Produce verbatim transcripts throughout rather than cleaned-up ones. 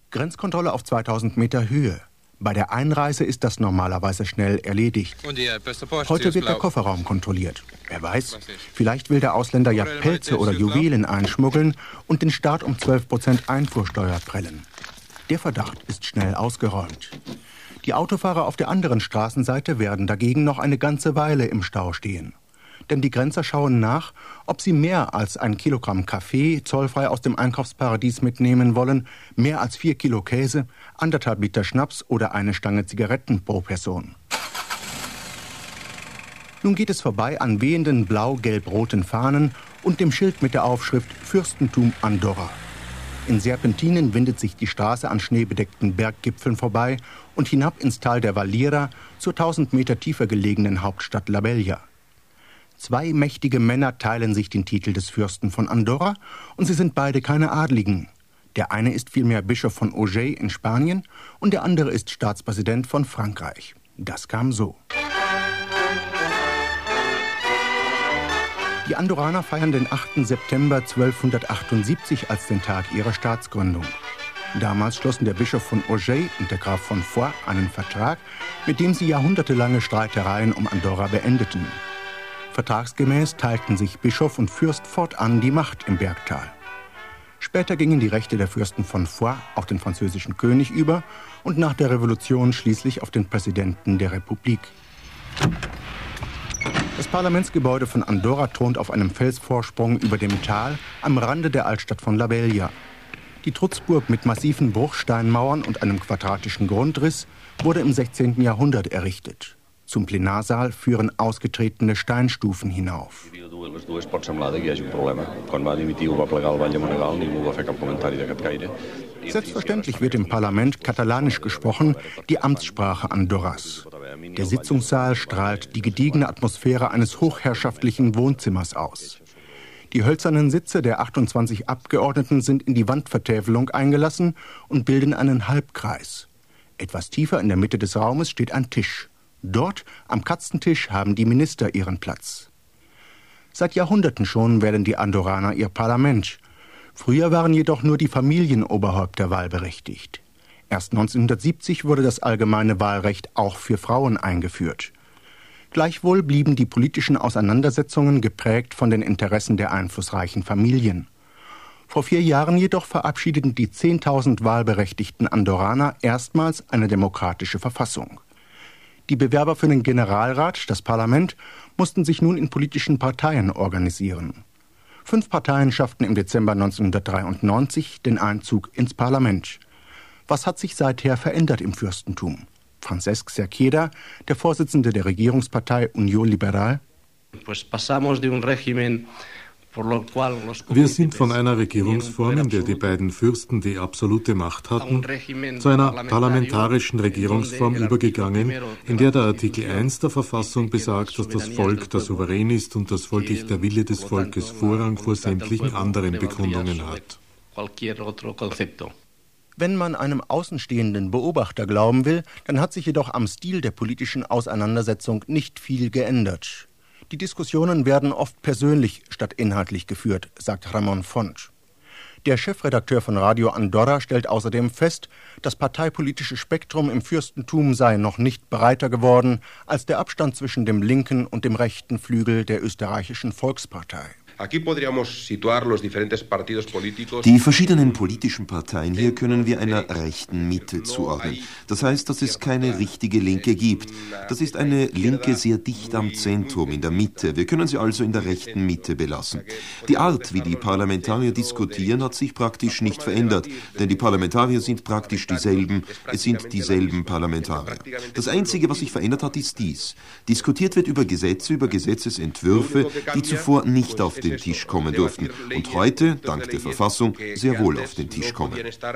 Grenzkontrolle auf zweitausend Meter Höhe. Bei der Einreise ist das normalerweise schnell erledigt. Heute wird der Kofferraum kontrolliert. Wer weiß, vielleicht will der Ausländer ja Pelze oder Juwelen einschmuggeln und den Staat um zwölf Prozent Einfuhrsteuer prellen. Der Verdacht ist schnell ausgeräumt. Die Autofahrer auf der anderen Straßenseite werden dagegen noch eine ganze Weile im Stau stehen. Denn die Grenzer schauen nach, ob sie mehr als ein Kilogramm Kaffee zollfrei aus dem Einkaufsparadies mitnehmen wollen, mehr als vier Kilo Käse, anderthalb Liter Schnaps oder eine Stange Zigaretten pro Person. Nun geht es vorbei an wehenden blau-gelb-roten Fahnen und dem Schild mit der Aufschrift Fürstentum Andorra. In Serpentinen windet sich die Straße an schneebedeckten Berggipfeln vorbei und hinab ins Tal der Valira zur tausend Meter tiefer gelegenen Hauptstadt La Bella. Zwei mächtige Männer teilen sich den Titel des Fürsten von Andorra und sie sind beide keine Adligen. Der eine ist vielmehr Bischof von Auger in Spanien und der andere ist Staatspräsident von Frankreich. Das kam so. Die Andorraner feiern den achten September zwölfhundertachtundsiebzig als den Tag ihrer Staatsgründung. Damals schlossen der Bischof von Auger und der Graf von Foix einen Vertrag, mit dem sie jahrhundertelange Streitereien um Andorra beendeten. Vertragsgemäß teilten sich Bischof und Fürst fortan die Macht im Bergtal. Später gingen die Rechte der Fürsten von Foix auf den französischen König über und nach der Revolution schließlich auf den Präsidenten der Republik. Das Parlamentsgebäude von Andorra thront auf einem Felsvorsprung über dem Tal am Rande der Altstadt von La Bella. Die Trutzburg mit massiven Bruchsteinmauern und einem quadratischen Grundriss wurde im sechzehnten Jahrhundert errichtet. Zum Plenarsaal führen ausgetretene Steinstufen hinauf. Selbstverständlich wird im Parlament Katalanisch gesprochen, die Amtssprache Andorras. Der Sitzungssaal strahlt die gediegene Atmosphäre eines hochherrschaftlichen Wohnzimmers aus. Die hölzernen Sitze der achtundzwanzig Abgeordneten sind in die Wandvertäfelung eingelassen und bilden einen Halbkreis. Etwas tiefer in der Mitte des Raumes steht ein Tisch. Dort, am Katzentisch, haben die Minister ihren Platz. Seit Jahrhunderten schon wählen die Andorraner ihr Parlament. Früher waren jedoch nur die Familienoberhäupter wahlberechtigt. Erst neunzehnhundertsiebzig wurde das allgemeine Wahlrecht auch für Frauen eingeführt. Gleichwohl blieben die politischen Auseinandersetzungen geprägt von den Interessen der einflussreichen Familien. Vor vier Jahren jedoch verabschiedeten die zehntausend wahlberechtigten Andorraner erstmals eine demokratische Verfassung. Die Bewerber für den Generalrat, das Parlament, mussten sich nun in politischen Parteien organisieren. Fünf Parteien schafften im Dezember neunzehnhundertdreiundneunzig den Einzug ins Parlament. Was hat sich seither verändert im Fürstentum? Francesc Cerqueda, der Vorsitzende der Regierungspartei Unió Liberal. Wir sind von einer Regierungsform, in der die beiden Fürsten die absolute Macht hatten, zu einer parlamentarischen Regierungsform übergegangen, in der der Artikel eins der Verfassung besagt, dass das Volk der Souverän ist und dass folglich der Wille des Volkes Vorrang vor sämtlichen anderen Bekundungen hat. Wenn man einem außenstehenden Beobachter glauben will, dann hat sich jedoch am Stil der politischen Auseinandersetzung nicht viel geändert. Die Diskussionen werden oft persönlich statt inhaltlich geführt, sagt Ramon Font. Der Chefredakteur von Radio Andorra stellt außerdem fest, das parteipolitische Spektrum im Fürstentum sei noch nicht breiter geworden als der Abstand zwischen dem linken und dem rechten Flügel der österreichischen Volkspartei. Die verschiedenen politischen Parteien hier können wir einer rechten Mitte zuordnen. Das heißt, dass es keine richtige Linke gibt. Das ist eine Linke sehr dicht am Zentrum, in der Mitte. Wir können sie also in der rechten Mitte belassen. Die Art, wie die Parlamentarier diskutieren, hat sich praktisch nicht verändert, denn die Parlamentarier sind praktisch dieselben, es sind dieselben Parlamentarier. Das Einzige, was sich verändert hat, ist dies. Diskutiert wird über Gesetze, über Gesetzesentwürfe, die zuvor nicht auf den Tisch kommen durften und heute, dank der Verfassung, sehr wohl auf den Tisch kommen.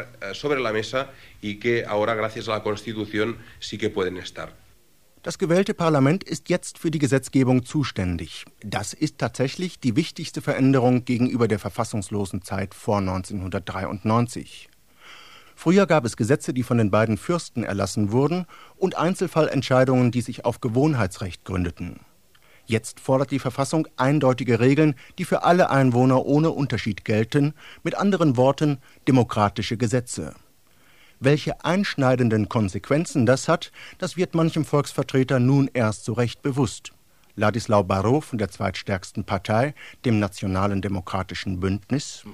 Das gewählte Parlament ist jetzt für die Gesetzgebung zuständig. Das ist tatsächlich die wichtigste Veränderung gegenüber der verfassungslosen Zeit vor neunzehnhundertdreiundneunzig. Früher gab es Gesetze, die von den beiden Fürsten erlassen wurden, und Einzelfallentscheidungen, die sich auf Gewohnheitsrecht gründeten. Jetzt fordert die Verfassung eindeutige Regeln, die für alle Einwohner ohne Unterschied gelten, mit anderen Worten demokratische Gesetze. Welche einschneidenden Konsequenzen das hat, das wird manchem Volksvertreter nun erst so recht bewusst. Ladislau Baró von der zweitstärksten Partei, dem Nationalen Demokratischen Bündnis.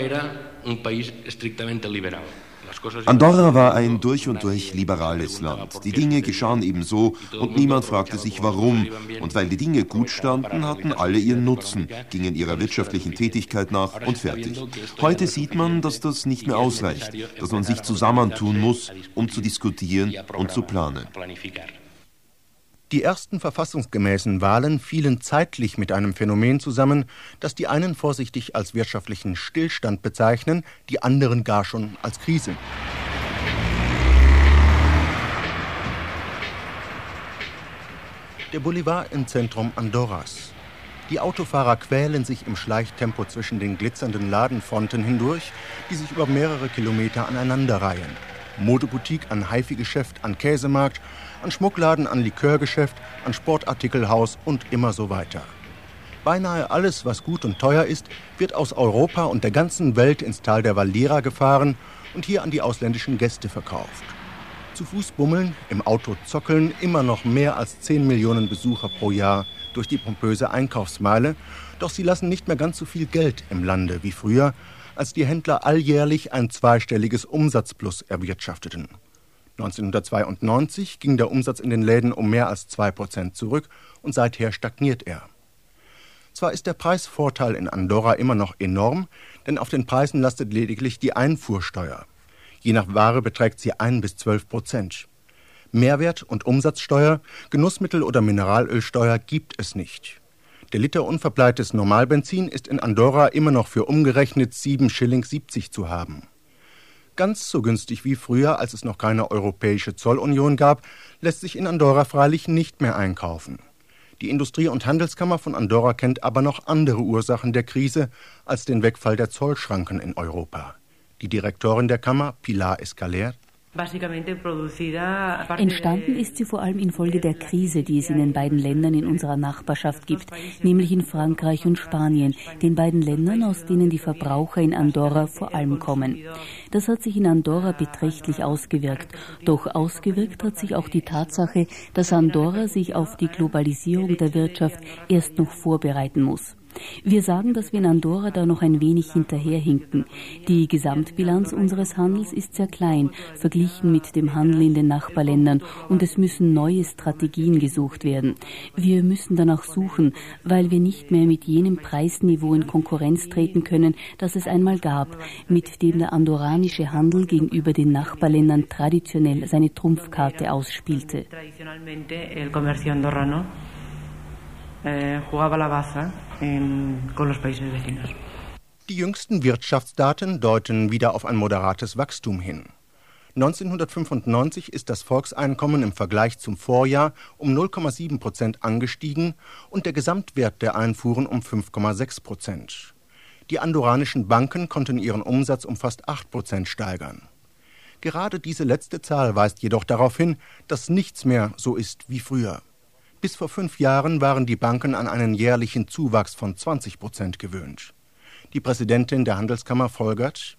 Andorra war ein durch und durch liberales Land. Die Dinge geschahen eben so und niemand fragte sich warum. Und weil die Dinge gut standen, hatten alle ihren Nutzen, gingen ihrer wirtschaftlichen Tätigkeit nach und fertig. Heute sieht man, dass das nicht mehr ausreicht, dass man sich zusammentun muss, um zu diskutieren und zu planen. Die ersten verfassungsgemäßen Wahlen fielen zeitlich mit einem Phänomen zusammen, das die einen vorsichtig als wirtschaftlichen Stillstand bezeichnen, die anderen gar schon als Krise. Der Boulevard im Zentrum Andorras. Die Autofahrer quälen sich im Schleichtempo zwischen den glitzernden Ladenfronten hindurch, die sich über mehrere Kilometer aneinanderreihen. Modeboutique an Haifi-Geschäft, an Käsemarkt, an Schmuckladen, an Likörgeschäft, an Sportartikelhaus und immer so weiter. Beinahe alles, was gut und teuer ist, wird aus Europa und der ganzen Welt ins Tal der Valira gefahren und hier an die ausländischen Gäste verkauft. Zu Fuß bummeln, im Auto zockeln immer noch mehr als zehn Millionen Besucher pro Jahr durch die pompöse Einkaufsmeile, doch sie lassen nicht mehr ganz so viel Geld im Lande wie früher, als die Händler alljährlich ein zweistelliges Umsatzplus erwirtschafteten. neunzehnhundertzweiundneunzig ging der Umsatz in den Läden um mehr als zwei Prozent zurück und seither stagniert er. Zwar ist der Preisvorteil in Andorra immer noch enorm, denn auf den Preisen lastet lediglich die Einfuhrsteuer. Je nach Ware beträgt sie ein bis zwölf Prozent. Mehrwert- und Umsatzsteuer, Genussmittel- oder Mineralölsteuer gibt es nicht. Der Liter unverpleites Normalbenzin ist in Andorra immer noch für umgerechnet sieben Schilling siebzig zu haben. Ganz so günstig wie früher, als es noch keine europäische Zollunion gab, lässt sich in Andorra freilich nicht mehr einkaufen. Die Industrie- und Handelskammer von Andorra kennt aber noch andere Ursachen der Krise als den Wegfall der Zollschranken in Europa. Die Direktorin der Kammer, Pilar Escaler: Entstanden ist sie vor allem infolge der Krise, die es in den beiden Ländern in unserer Nachbarschaft gibt, nämlich in Frankreich und Spanien, den beiden Ländern, aus denen die Verbraucher in Andorra vor allem kommen. Das hat sich in Andorra beträchtlich ausgewirkt. Doch ausgewirkt hat sich auch die Tatsache, dass Andorra sich auf die Globalisierung der Wirtschaft erst noch vorbereiten muss. Wir sagen, dass wir in Andorra da noch ein wenig hinterherhinken. Die Gesamtbilanz unseres Handels ist sehr klein, verglichen mit dem Handel in den Nachbarländern, und es müssen neue Strategien gesucht werden. Wir müssen danach suchen, weil wir nicht mehr mit jenem Preisniveau in Konkurrenz treten können, das es einmal gab, mit dem der andorranische Handel gegenüber den Nachbarländern traditionell seine Trumpfkarte ausspielte. Die jüngsten Wirtschaftsdaten deuten wieder auf ein moderates Wachstum hin. neunzehnhundertfünfundneunzig ist das Volkseinkommen im Vergleich zum Vorjahr um null Komma sieben Prozent angestiegen und der Gesamtwert der Einfuhren um fünf Komma sechs Prozent. Die andorranischen Banken konnten ihren Umsatz um fast acht Prozent steigern. Gerade diese letzte Zahl weist jedoch darauf hin, dass nichts mehr so ist wie früher. Bis vor fünf Jahren waren die Banken an einen jährlichen Zuwachs von zwanzig Prozent gewöhnt. Die Präsidentin der Handelskammer folgert: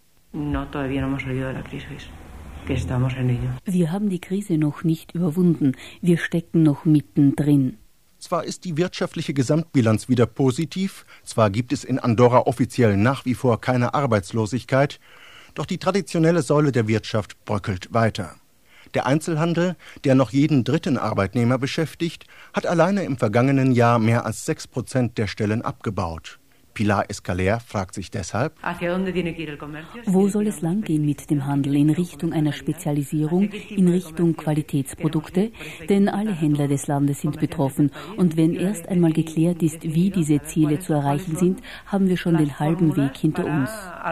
Wir haben die Krise noch nicht überwunden. Wir stecken noch mittendrin. Zwar ist die wirtschaftliche Gesamtbilanz wieder positiv, zwar gibt es in Andorra offiziell nach wie vor keine Arbeitslosigkeit, doch die traditionelle Säule der Wirtschaft bröckelt weiter. Der Einzelhandel, der noch jeden dritten Arbeitnehmer beschäftigt, hat alleine im vergangenen Jahr mehr als sechs Prozent der Stellen abgebaut. Pilar Escaler fragt sich deshalb: Wo soll es langgehen mit dem Handel? In Richtung einer Spezialisierung, in Richtung Qualitätsprodukte? Denn alle Händler des Landes sind betroffen. Und wenn erst einmal geklärt ist, wie diese Ziele zu erreichen sind, haben wir schon den halben Weg hinter uns.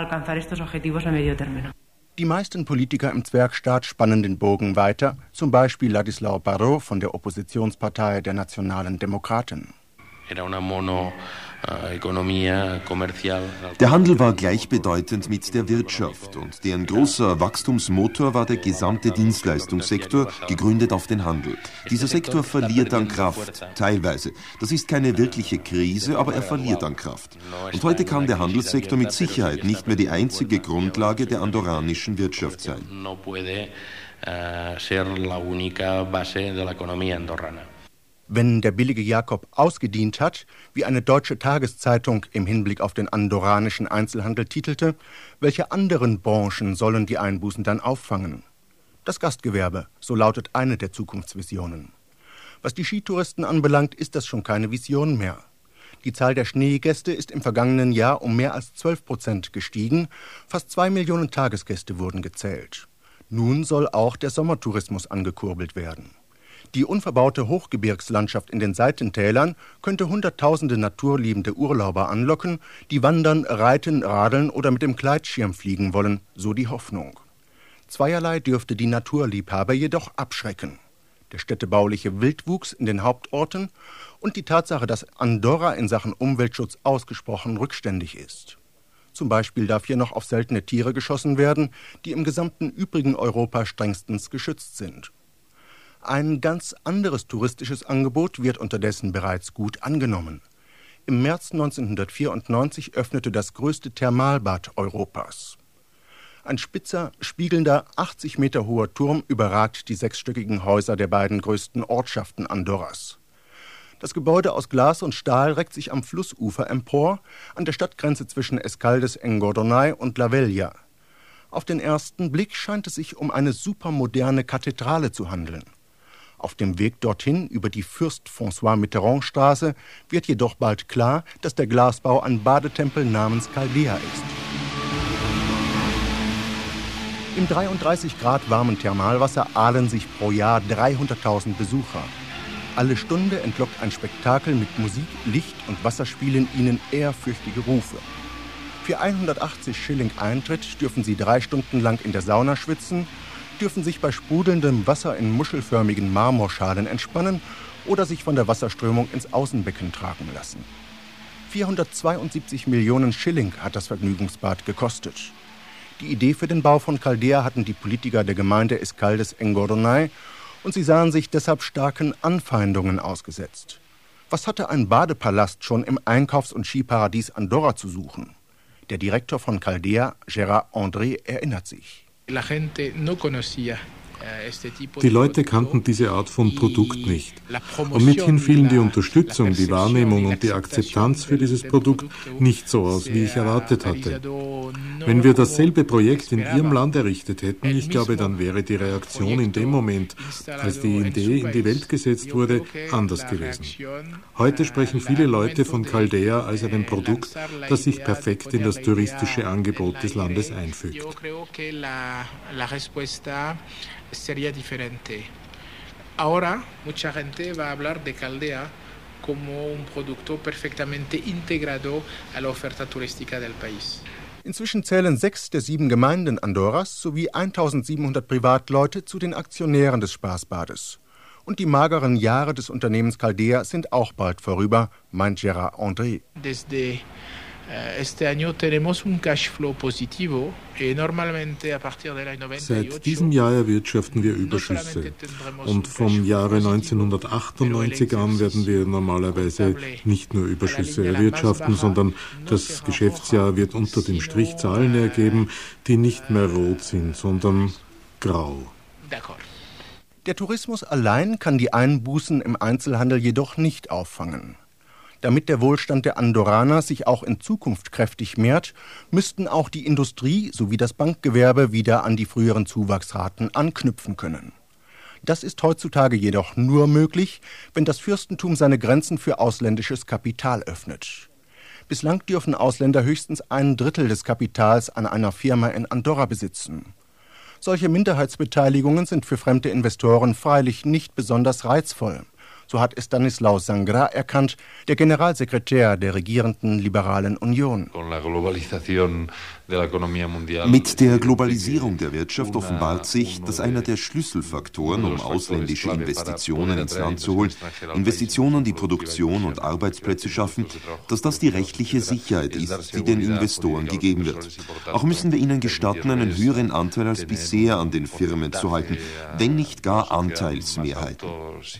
Die meisten Politiker im Zwergstaat spannen den Bogen weiter, zum Beispiel Ladislau Baró von der Oppositionspartei der Nationalen Demokraten. Der Handel war gleichbedeutend mit der Wirtschaft und deren großer Wachstumsmotor war der gesamte Dienstleistungssektor, gegründet auf den Handel. Dieser Sektor verliert an Kraft, teilweise. Das ist keine wirkliche Krise, aber er verliert an Kraft. Und heute kann der Handelssektor mit Sicherheit nicht mehr die einzige Grundlage der andorranischen Wirtschaft sein. Wenn der billige Jakob ausgedient hat, wie eine deutsche Tageszeitung im Hinblick auf den andorranischen Einzelhandel titelte, welche anderen Branchen sollen die Einbußen dann auffangen? Das Gastgewerbe, so lautet eine der Zukunftsvisionen. Was die Skitouristen anbelangt, ist das schon keine Vision mehr. Die Zahl der Schneegäste ist im vergangenen Jahr um mehr als zwölf Prozent gestiegen, fast zwei Millionen Tagesgäste wurden gezählt. Nun soll auch der Sommertourismus angekurbelt werden. Die unverbaute Hochgebirgslandschaft in den Seitentälern könnte hunderttausende naturliebende Urlauber anlocken, die wandern, reiten, radeln oder mit dem Gleitschirm fliegen wollen, so die Hoffnung. Zweierlei dürfte die Naturliebhaber jedoch abschrecken: der städtebauliche Wildwuchs in den Hauptorten und die Tatsache, dass Andorra in Sachen Umweltschutz ausgesprochen rückständig ist. Zum Beispiel darf hier noch auf seltene Tiere geschossen werden, die im gesamten übrigen Europa strengstens geschützt sind. Ein ganz anderes touristisches Angebot wird unterdessen bereits gut angenommen. Im März neunzehnhundertvierundneunzig öffnete das größte Thermalbad Europas. Ein spitzer, spiegelnder, achtzig Meter hoher Turm überragt die sechsstöckigen Häuser der beiden größten Ortschaften Andorras. Das Gebäude aus Glas und Stahl reckt sich am Flussufer empor, an der Stadtgrenze zwischen Escaldes-Engordonay und La Vella. Auf den ersten Blick scheint es sich um eine supermoderne Kathedrale zu handeln. Auf dem Weg dorthin über die Fürst-François-Mitterrand-Straße wird jedoch bald klar, dass der Glasbau ein Badetempel namens Caldea ist. Im dreiunddreißig Grad warmen Thermalwasser ahlen sich pro Jahr dreihunderttausend Besucher. Alle Stunde entlockt ein Spektakel mit Musik, Licht und Wasserspielen ihnen ehrfürchtige Rufe. Für hundertachtzig Schilling Eintritt dürfen sie drei Stunden lang in der Sauna schwitzen, dürfen sich bei sprudelndem Wasser in muschelförmigen Marmorschalen entspannen oder sich von der Wasserströmung ins Außenbecken tragen lassen. vierhundertzweiundsiebzig Millionen Schilling hat das Vergnügungsbad gekostet. Die Idee für den Bau von Caldea hatten die Politiker der Gemeinde Escaldes-Engordonay und sie sahen sich deshalb starken Anfeindungen ausgesetzt. Was hatte ein Badepalast schon im Einkaufs- und Skiparadies Andorra zu suchen? Der Direktor von Caldea, Gérard André, erinnert sich. Die Leute kannten diese Art von Produkt nicht. Und mithin fielen die Unterstützung, die Wahrnehmung und die Akzeptanz für dieses Produkt nicht so aus, wie ich erwartet hatte. Wenn wir dasselbe Projekt in Ihrem Land errichtet hätten, ich glaube, dann wäre die Reaktion in dem Moment, als die Idee in die Welt gesetzt wurde, anders gewesen. Heute sprechen viele Leute von Caldea als einem Produkt, das sich perfekt in das touristische Angebot des Landes einfügt. Sería diferente. Ahora mucha gente va a hablar de Caldea como un producto perfectamente integrado a la oferta turística del país. Inzwischen zählen sechs der sieben Gemeinden Andorras sowie eintausendsiebenhundert Privatleute zu den Aktionären des Spaßbades. Und die mageren Jahre des Unternehmens Caldea sind auch bald vorüber, meint Gérard André. Desde Este año tenemos un cash flow positivo y normalmente a partir del año noventa y ocho. Seit diesem Jahr erwirtschaften wir Überschüsse und vom Jahre neunzehnhundertachtundneunzig an werden wir normalerweise nicht nur Überschüsse erwirtschaften, sondern das Geschäftsjahr wird unter dem Strich Zahlen ergeben, die nicht mehr rot sind, sondern grau. Der Tourismus allein kann die Einbußen im Einzelhandel jedoch nicht auffangen. Damit der Wohlstand der Andorraner sich auch in Zukunft kräftig mehrt, müssten auch die Industrie sowie das Bankgewerbe wieder an die früheren Zuwachsraten anknüpfen können. Das ist heutzutage jedoch nur möglich, wenn das Fürstentum seine Grenzen für ausländisches Kapital öffnet. Bislang dürfen Ausländer höchstens ein Drittel des Kapitals an einer Firma in Andorra besitzen. Solche Minderheitsbeteiligungen sind für fremde Investoren freilich nicht besonders reizvoll. So hat Estanislao Sangra erkannt, der Generalsekretär der regierenden Liberalen Union. Mit der Globalisierung der Wirtschaft offenbart sich, dass einer der Schlüsselfaktoren, um ausländische Investitionen ins Land zu holen, Investitionen, die Produktion und Arbeitsplätze schaffen, dass das die rechtliche Sicherheit ist, die den Investoren gegeben wird. Auch müssen wir ihnen gestatten, einen höheren Anteil als bisher an den Firmen zu halten, wenn nicht gar Anteilsmehrheiten.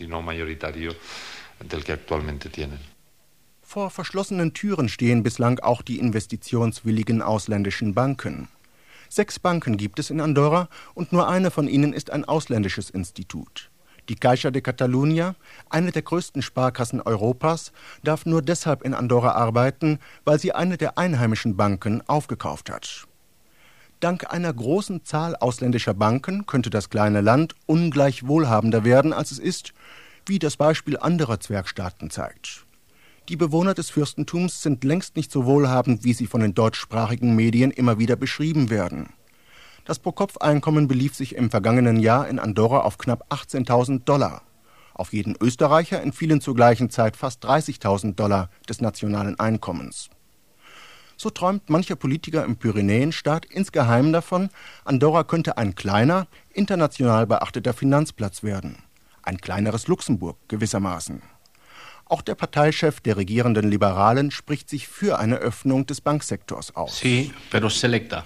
Vor verschlossenen Türen stehen bislang auch die investitionswilligen ausländischen Banken. Sechs Banken gibt es in Andorra und nur eine von ihnen ist ein ausländisches Institut. Die Caixa de Catalunya, eine der größten Sparkassen Europas, darf nur deshalb in Andorra arbeiten, weil sie eine der einheimischen Banken aufgekauft hat. Dank einer großen Zahl ausländischer Banken könnte das kleine Land ungleich wohlhabender werden, als es ist, wie das Beispiel anderer Zwergstaaten zeigt. Die Bewohner des Fürstentums sind längst nicht so wohlhabend, wie sie von den deutschsprachigen Medien immer wieder beschrieben werden. Das Pro-Kopf-Einkommen belief sich im vergangenen Jahr in Andorra auf knapp achtzehntausend Dollar. Auf jeden Österreicher entfielen zur gleichen Zeit fast dreißigtausend Dollar des nationalen Einkommens. So träumt mancher Politiker im Pyrenäenstaat insgeheim davon, Andorra könnte ein kleiner, international beachteter Finanzplatz werden. Ein kleineres Luxemburg gewissermaßen. Auch der Parteichef der regierenden Liberalen spricht sich für eine Öffnung des Banksektors aus. Sí, pero selecta.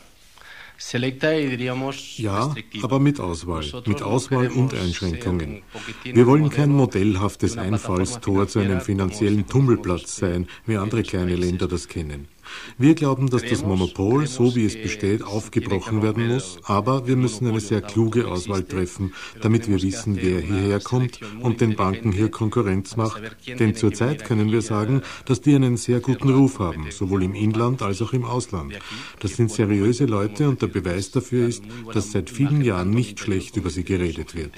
Ja, aber mit Auswahl, mit Auswahl und Einschränkungen. Wir wollen kein modellhaftes Einfallstor zu einem finanziellen Tummelplatz sein, wie andere kleine Länder das kennen. Wir glauben, dass das Monopol, so wie es besteht, aufgebrochen werden muss, aber wir müssen eine sehr kluge Auswahl treffen, damit wir wissen, wer hierher kommt und den Banken hier Konkurrenz macht. Denn zurzeit können wir sagen, dass die einen sehr guten Ruf haben, sowohl im Inland als auch im Ausland. Das sind seriöse Leute und der Beweis dafür ist, dass seit vielen Jahren nicht schlecht über sie geredet wird.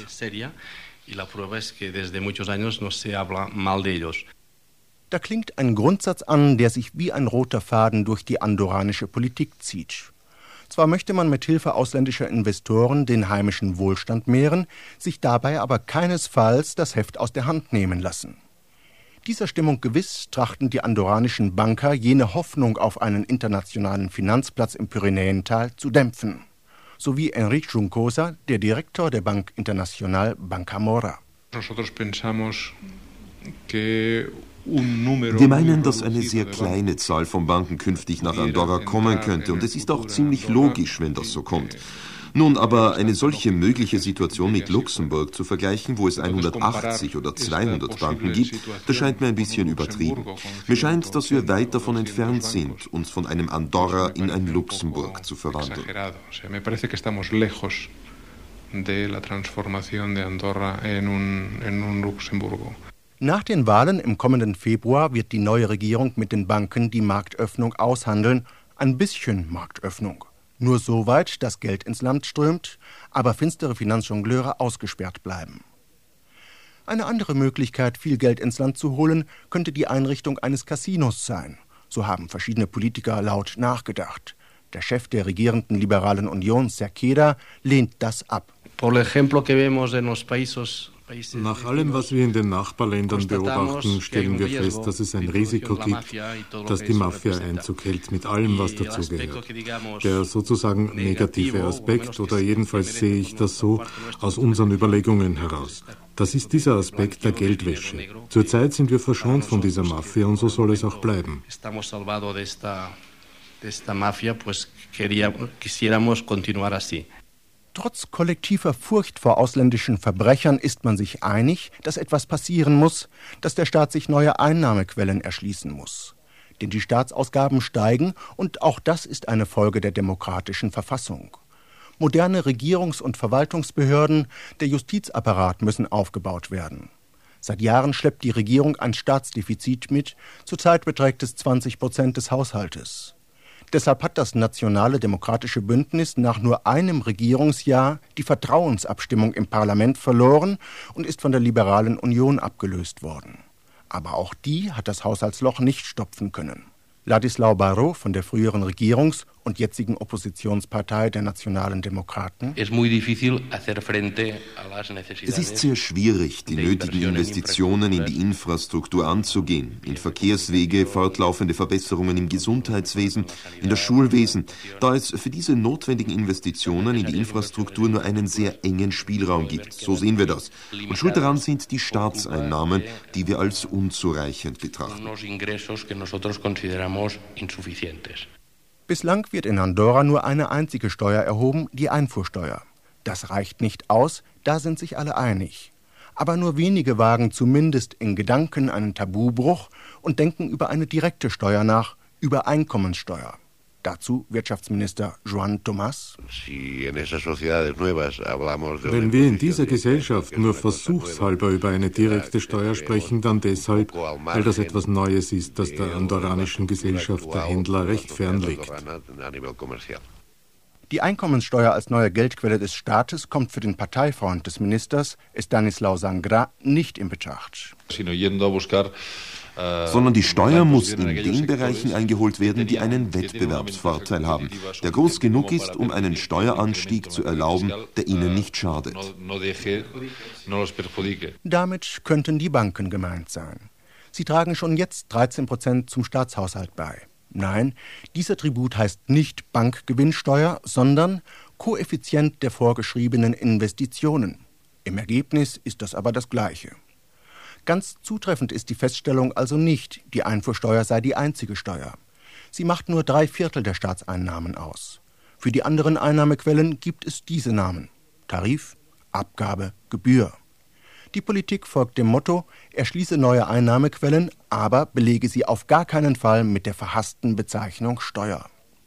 Da klingt ein Grundsatz an, der sich wie ein roter Faden durch die andorranische Politik zieht. Zwar möchte man mit Hilfe ausländischer Investoren den heimischen Wohlstand mehren, sich dabei aber keinesfalls das Heft aus der Hand nehmen lassen. Dieser Stimmung gewiss trachten die andorranischen Banker jene Hoffnung auf einen internationalen Finanzplatz im Pyrenäental zu dämpfen. So wie Enrique Juncosa, der Direktor der Bank Internacional Banca Mora. Wir meinen, dass eine sehr kleine Zahl von Banken künftig nach Andorra kommen könnte und es ist auch ziemlich logisch, wenn das so kommt. Nun aber eine solche mögliche Situation mit Luxemburg zu vergleichen, wo es hundertachtzig oder zweihundert Banken gibt, das scheint mir ein bisschen übertrieben. Mir scheint, dass wir weit davon entfernt sind, uns von einem Andorra in ein Luxemburg zu verwandeln. Nach den Wahlen im kommenden Februar wird die neue Regierung mit den Banken die Marktöffnung aushandeln. Ein bisschen Marktöffnung. Nur so weit, dass Geld ins Land strömt, aber finstere Finanzjongleure ausgesperrt bleiben. Eine andere Möglichkeit, viel Geld ins Land zu holen, könnte die Einrichtung eines Casinos sein. So haben verschiedene Politiker laut nachgedacht. Der Chef der regierenden Liberalen Union, Cerqueda, lehnt das ab. Por ejemplo que vemos en los países Nach allem, was wir in den Nachbarländern beobachten, stellen wir fest, dass es ein Risiko gibt, dass die Mafia Einzug hält mit allem, was dazugehört. Der sozusagen negative Aspekt, oder jedenfalls sehe ich das so, aus unseren Überlegungen heraus. Das ist dieser Aspekt der Geldwäsche. Zurzeit sind wir verschont von dieser Mafia und so soll es auch bleiben. Trotz kollektiver Furcht vor ausländischen Verbrechern ist man sich einig, dass etwas passieren muss, dass der Staat sich neue Einnahmequellen erschließen muss. Denn die Staatsausgaben steigen und auch das ist eine Folge der demokratischen Verfassung. Moderne Regierungs- und Verwaltungsbehörden, der Justizapparat müssen aufgebaut werden. Seit Jahren schleppt die Regierung ein Staatsdefizit mit, zurzeit beträgt es zwanzig Prozent des Haushaltes. Deshalb hat das Nationale Demokratische Bündnis nach nur einem Regierungsjahr die Vertrauensabstimmung im Parlament verloren und ist von der Liberalen Union abgelöst worden. Aber auch die hat das Haushaltsloch nicht stopfen können. Ladislau Baró von der früheren Regierungs- und jetzigen Oppositionspartei der Nationalen Demokraten? Es ist sehr schwierig, die nötigen Investitionen in die Infrastruktur anzugehen, in Verkehrswege, fortlaufende Verbesserungen im Gesundheitswesen, in das Schulwesen, da es für diese notwendigen Investitionen in die Infrastruktur nur einen sehr engen Spielraum gibt. So sehen wir das. Und schuld daran sind die Staatseinnahmen, die wir als unzureichend betrachten. Bislang wird in Andorra nur eine einzige Steuer erhoben, die Einfuhrsteuer. Das reicht nicht aus, da sind sich alle einig. Aber nur wenige wagen zumindest in Gedanken einen Tabubruch und denken über eine direkte Steuer nach, über Einkommenssteuer. Dazu Wirtschaftsminister Joan Tomàs. Wenn wir in dieser Gesellschaft nur versuchshalber über eine direkte Steuer sprechen, dann deshalb, weil das etwas Neues ist, das der andorranischen Gesellschaft der Händler recht fern liegt. Die Einkommenssteuer als neue Geldquelle des Staates kommt für den Parteifreund des Ministers, Estanislau Sangra, nicht in Betracht. Sondern die Steuer muss in den Bereichen eingeholt werden, die einen Wettbewerbsvorteil haben, der groß genug ist, um einen Steueranstieg zu erlauben, der ihnen nicht schadet. Damit könnten die Banken gemeint sein. Sie tragen schon jetzt dreizehn Prozent zum Staatshaushalt bei. Nein, dieser Tribut heißt nicht Bankgewinnsteuer, sondern Koeffizient der vorgeschriebenen Investitionen. Im Ergebnis ist das aber das Gleiche. Ganz zutreffend ist die Feststellung also nicht, die Einfuhrsteuer sei die einzige Steuer. Sie macht nur drei Viertel der Staatseinnahmen aus. Für die anderen Einnahmequellen gibt es diese Namen: Tarif, Abgabe, Gebühr. Die Politik folgt dem Motto, erschließe neue Einnahmequellen, aber belege sie auf gar keinen Fall mit der verhassten Bezeichnung Steuer.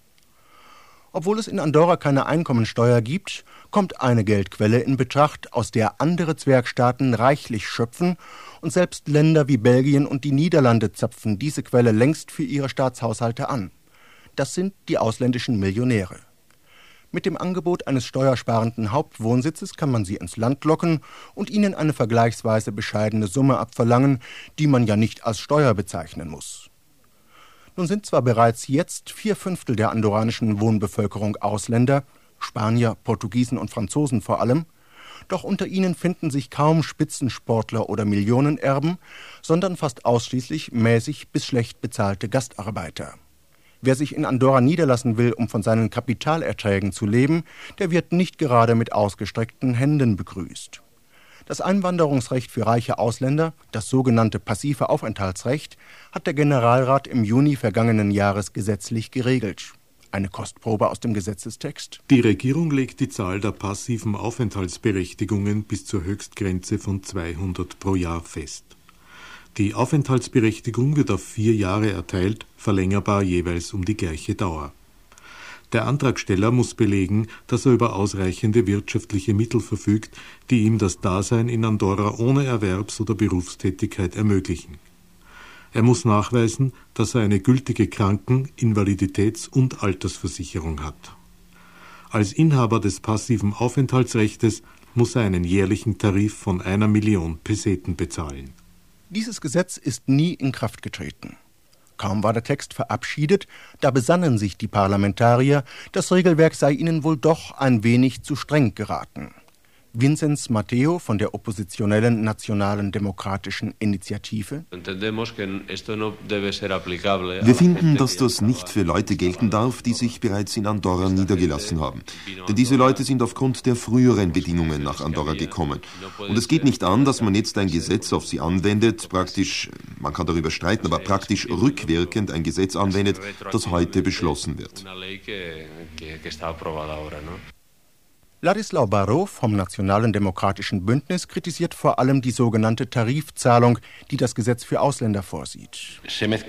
Obwohl es in Andorra keine Einkommensteuer gibt, kommt eine Geldquelle in Betracht, aus der andere Zwergstaaten reichlich schöpfen, und selbst Länder wie Belgien und die Niederlande zapfen diese Quelle längst für ihre Staatshaushalte an. Das sind die ausländischen Millionäre. Mit dem Angebot eines steuersparenden Hauptwohnsitzes kann man sie ins Land locken und ihnen eine vergleichsweise bescheidene Summe abverlangen, die man ja nicht als Steuer bezeichnen muss. Nun sind zwar bereits jetzt vier Fünftel der andorranischen Wohnbevölkerung Ausländer, Spanier, Portugiesen und Franzosen vor allem, doch unter ihnen finden sich kaum Spitzensportler oder Millionenerben, sondern fast ausschließlich mäßig bis schlecht bezahlte Gastarbeiter. Wer sich in Andorra niederlassen will, um von seinen Kapitalerträgen zu leben, der wird nicht gerade mit ausgestreckten Händen begrüßt. Das Einwanderungsrecht für reiche Ausländer, das sogenannte passive Aufenthaltsrecht, hat der Generalrat im Juni vergangenen Jahres gesetzlich geregelt. Eine Kostprobe aus dem Gesetzestext. Die Regierung legt die Zahl der passiven Aufenthaltsberechtigungen bis zur Höchstgrenze von zweihundert pro Jahr fest. Die Aufenthaltsberechtigung wird auf vier Jahre erteilt, verlängerbar jeweils um die gleiche Dauer. Der Antragsteller muss belegen, dass er über ausreichende wirtschaftliche Mittel verfügt, die ihm das Dasein in Andorra ohne Erwerbs- oder Berufstätigkeit ermöglichen. Er muss nachweisen, dass er eine gültige Kranken-, Invaliditäts- und Altersversicherung hat. Als Inhaber des passiven Aufenthaltsrechtes muss er einen jährlichen Tarif von einer Million Peseten bezahlen. Dieses Gesetz ist nie in Kraft getreten. Kaum war der Text verabschiedet, da besannen sich die Parlamentarier, das Regelwerk sei ihnen wohl doch ein wenig zu streng geraten. Vinzenz Matteo von der oppositionellen Nationalen Demokratischen Initiative. Wir finden, dass das nicht für Leute gelten darf, die sich bereits in Andorra niedergelassen haben. Denn diese Leute sind aufgrund der früheren Bedingungen nach Andorra gekommen. Und es geht nicht an, dass man jetzt ein Gesetz auf sie anwendet, praktisch, man kann darüber streiten, aber praktisch rückwirkend ein Gesetz anwendet, das heute beschlossen wird. Ladislau Baró vom Nationalen Demokratischen Bündnis kritisiert vor allem die sogenannte Tarifzahlung, die das Gesetz für Ausländer vorsieht.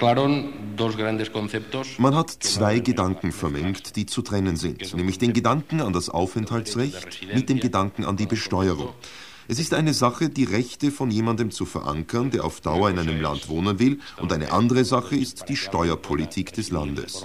Man hat zwei Gedanken vermengt, die zu trennen sind, nämlich den Gedanken an das Aufenthaltsrecht mit dem Gedanken an die Besteuerung. Es ist eine Sache, die Rechte von jemandem zu verankern, der auf Dauer in einem Land wohnen will, und eine andere Sache ist die Steuerpolitik des Landes.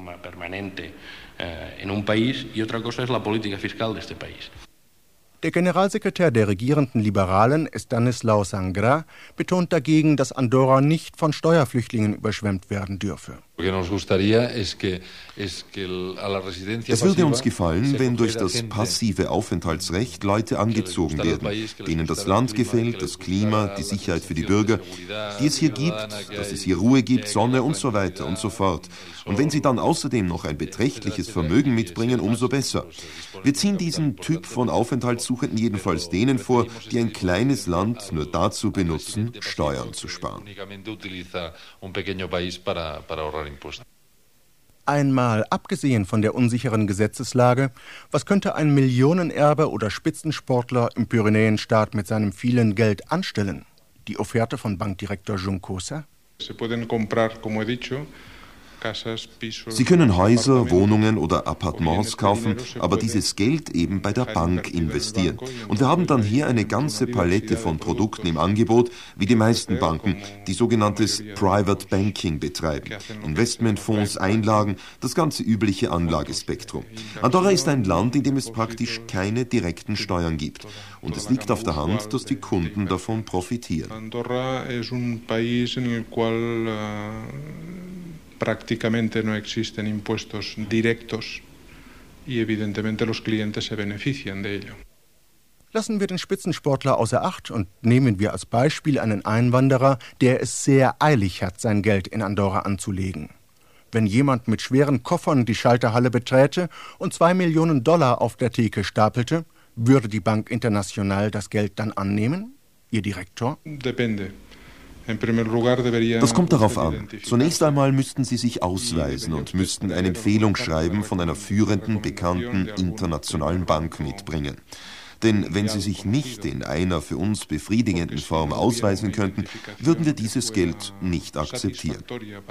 Der Generalsekretär der regierenden Liberalen, Estanislau Sangra, betont dagegen, dass Andorra nicht von Steuerflüchtlingen überschwemmt werden dürfe. Es würde uns gefallen, wenn durch das passive Aufenthaltsrecht Leute angezogen werden, denen das Land gefällt, das Klima, die Sicherheit für die Bürger, die es hier gibt, dass es hier Ruhe gibt, Sonne und so weiter und so fort. Und wenn sie dann außerdem noch ein beträchtliches Vermögen mitbringen, umso besser. Wir ziehen diesen Typ von Aufenthaltssuchenden jedenfalls denen vor, die ein kleines Land nur dazu benutzen, Steuern zu sparen. Einmal abgesehen von der unsicheren Gesetzeslage, was könnte ein Millionenerbe oder Spitzensportler im Pyrenäenstaat mit seinem vielen Geld anstellen? Die Offerte von Bankdirektor Juncosa? Sie können Häuser, Wohnungen oder Appartements kaufen, aber dieses Geld eben bei der Bank investieren. Und wir haben dann hier eine ganze Palette von Produkten im Angebot, wie die meisten Banken, die sogenanntes Private Banking betreiben. Investmentfonds, Einlagen, das ganze übliche Anlagespektrum. Andorra ist ein Land, in dem es praktisch keine direkten Steuern gibt. Und es liegt auf der Hand, dass die Kunden davon profitieren. Andorra es un país en el cual prácticamente no existen impuestos directos y evidentemente los clientes se benefician de ello. Lassen wir den Spitzensportler außer Acht und nehmen wir als Beispiel einen Einwanderer, der es sehr eilig hat, sein Geld in Andorra anzulegen. Wenn jemand mit schweren Koffern die Schalterhalle beträte und zwei Millionen Dollar auf der Theke stapelte, würde die Bank International das Geld dann annehmen? Ihr Direktor? Depende. Das kommt darauf an. Zunächst einmal müssten Sie sich ausweisen und müssten ein Empfehlungsschreiben von einer führenden, bekannten internationalen Bank mitbringen. Denn wenn Sie sich nicht in einer für uns befriedigenden Form ausweisen könnten, würden wir dieses Geld nicht akzeptieren.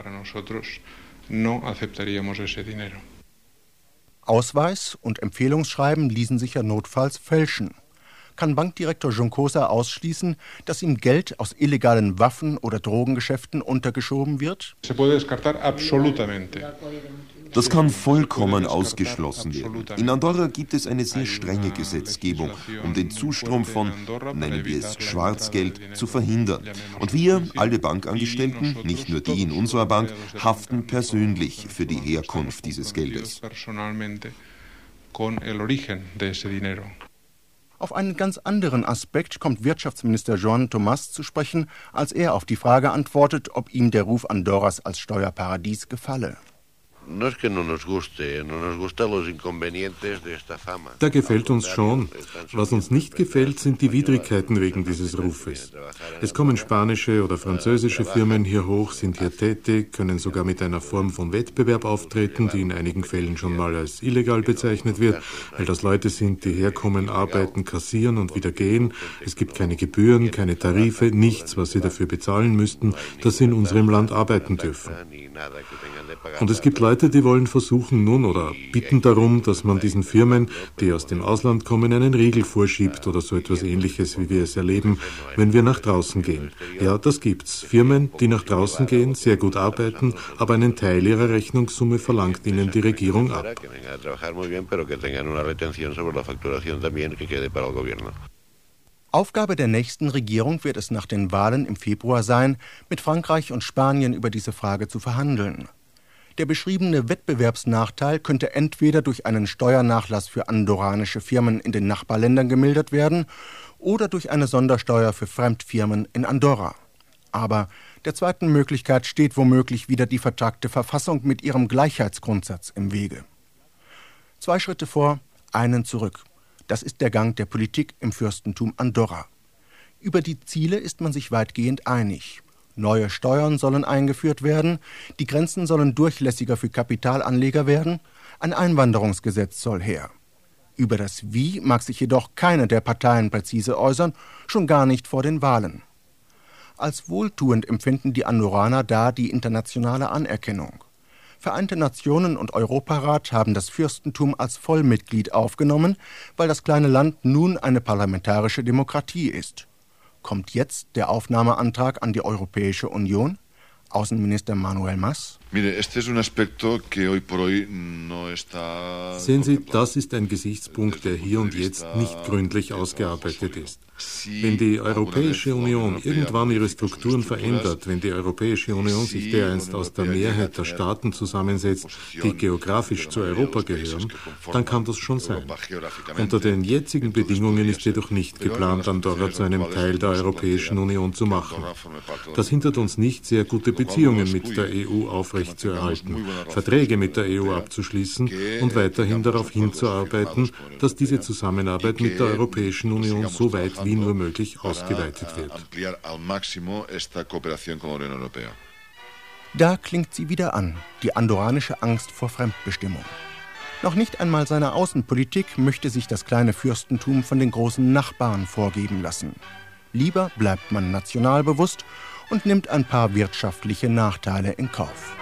Ausweis und Empfehlungsschreiben ließen sich ja notfalls fälschen. Kann Bankdirektor Juncosa ausschließen, dass ihm Geld aus illegalen Waffen- oder Drogengeschäften untergeschoben wird? Das kann vollkommen ausgeschlossen werden. In Andorra gibt es eine sehr strenge Gesetzgebung, um den Zustrom von, nennen wir es, Schwarzgeld zu verhindern. Und wir, alle Bankangestellten, nicht nur die in unserer Bank, haften persönlich für die Herkunft dieses Geldes. Auf einen ganz anderen Aspekt kommt Wirtschaftsminister Joan Tomàs zu sprechen, als er auf die Frage antwortet, ob ihm der Ruf Andorras als Steuerparadies gefalle. Der gefällt uns schon. Was uns nicht gefällt, sind die Widrigkeiten wegen dieses Rufes. Es kommen spanische oder französische Firmen hier hoch, sind hier tätig, können sogar mit einer Form von Wettbewerb auftreten, die in einigen Fällen schon mal als illegal bezeichnet wird, weil das Leute sind, die herkommen, arbeiten, kassieren und wieder gehen. Es gibt keine Gebühren, keine Tarife, nichts, was sie dafür bezahlen müssten, dass sie in unserem Land arbeiten dürfen. Und es gibt Leute, die wollen versuchen nun oder bitten darum, dass man diesen Firmen, die aus dem Ausland kommen, einen Riegel vorschiebt oder so etwas Ähnliches, wie wir es erleben, wenn wir nach draußen gehen. Ja, das gibt's. Firmen, die nach draußen gehen, sehr gut arbeiten, aber einen Teil ihrer Rechnungssumme verlangt ihnen die Regierung ab. Aufgabe der nächsten Regierung wird es nach den Wahlen im Februar sein, mit Frankreich und Spanien über diese Frage zu verhandeln. Der beschriebene Wettbewerbsnachteil könnte entweder durch einen Steuernachlass für andorranische Firmen in den Nachbarländern gemildert werden oder durch eine Sondersteuer für Fremdfirmen in Andorra. Aber der zweiten Möglichkeit steht womöglich wieder die vertragte Verfassung mit ihrem Gleichheitsgrundsatz im Wege. Zwei Schritte vor, einen zurück. Das ist der Gang der Politik im Fürstentum Andorra. Über die Ziele ist man sich weitgehend einig. Neue Steuern sollen eingeführt werden, die Grenzen sollen durchlässiger für Kapitalanleger werden, ein Einwanderungsgesetz soll her. Über das Wie mag sich jedoch keine der Parteien präzise äußern, schon gar nicht vor den Wahlen. Als wohltuend empfinden die Andorraner da die internationale Anerkennung. Vereinte Nationen und Europarat haben das Fürstentum als Vollmitglied aufgenommen, weil das kleine Land nun eine parlamentarische Demokratie ist. Kommt jetzt der Aufnahmeantrag an die Europäische Union? Außenminister Manuel Mas? Sehen Sie, das ist ein Gesichtspunkt, der hier und jetzt nicht gründlich ausgearbeitet ist. Wenn die Europäische Union irgendwann ihre Strukturen verändert, wenn die Europäische Union sich dereinst aus der Mehrheit der Staaten zusammensetzt, die geografisch zu Europa gehören, dann kann das schon sein. Unter den jetzigen Bedingungen ist jedoch nicht geplant, Andorra zu einem Teil der Europäischen Union zu machen. Das hindert uns nicht, sehr gute Beziehungen mit der E U aufrechtzuerhalten, Verträge mit der E U abzuschließen und weiterhin darauf hinzuarbeiten, dass diese Zusammenarbeit mit der Europäischen Union so weit wie nur möglich ausgeweitet wird. Da klingt sie wieder an, die andorranische Angst vor Fremdbestimmung. Noch nicht einmal seine Außenpolitik möchte sich das kleine Fürstentum von den großen Nachbarn vorgeben lassen. Lieber bleibt man nationalbewusst und nimmt ein paar wirtschaftliche Nachteile in Kauf.